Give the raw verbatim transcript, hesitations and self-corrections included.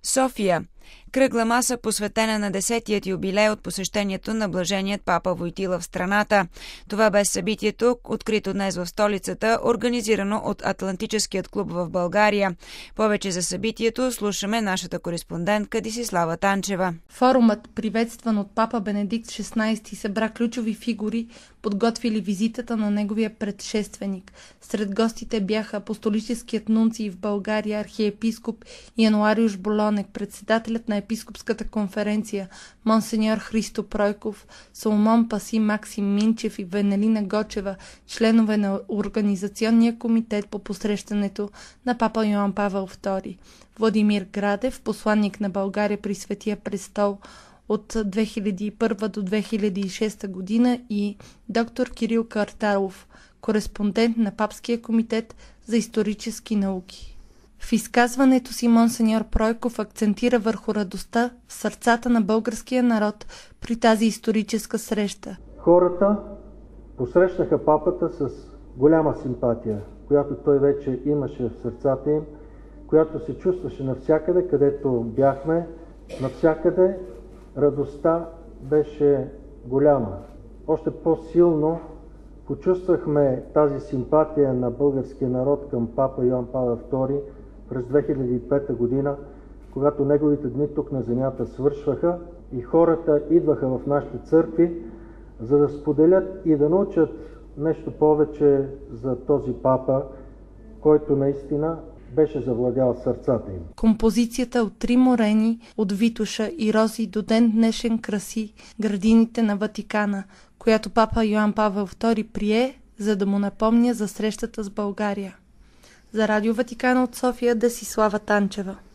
София. Кръгла маса, посветена на десетият юбилей от посещението на блаженият папа Войтила в страната. Това бе събитието, открито днес в столицата, организирано от Атлантическият клуб в България. Повече за събитието слушаме нашата кореспондентка Десислава Танчева. Форумът, приветстван от папа Бенедикт шестнадесети, събра ключови фигури, подготвили визитата на неговия предшественик. Сред гостите бяха апостолическият нунций в България архиепископ Януариуш Болонек, председателят на епископската конференция монсеньор Христо Пройков, Соломон Паси, Максим Минчев и Венелина Гочева, членове на Организационния комитет по посрещането на папа Йоан Павел втори. Владимир Градев, посланник на България при Светия престол от две хиляди и първа до две хиляди и шеста година, и доктор Кирил Картаров, кореспондент на Папския комитет за исторически науки. В изказването си монсеньор Пройков акцентира върху радостта в сърцата на българския народ при тази историческа среща. Хората посрещнаха папата с голяма симпатия, която той вече имаше в сърцата им, която се чувстваше навсякъде, където бяхме. Навсякъде радостта беше голяма. Още по-силно почувствахме тази симпатия на българския народ към папа Йоан Павел втори през две хиляди и пета година, когато неговите дни тук на земята свършваха и хората идваха в нашите църкви, за да споделят и да научат нещо повече за този папа, който наистина беше завладял сърцата им. Композицията от три морени, от Витоша и рози до ден днешен краси градините на Ватикана, която папа Йоан Павел втори прие, за да му напомня за срещата с България. За Радио Ватикана от София, Десислава Танчева.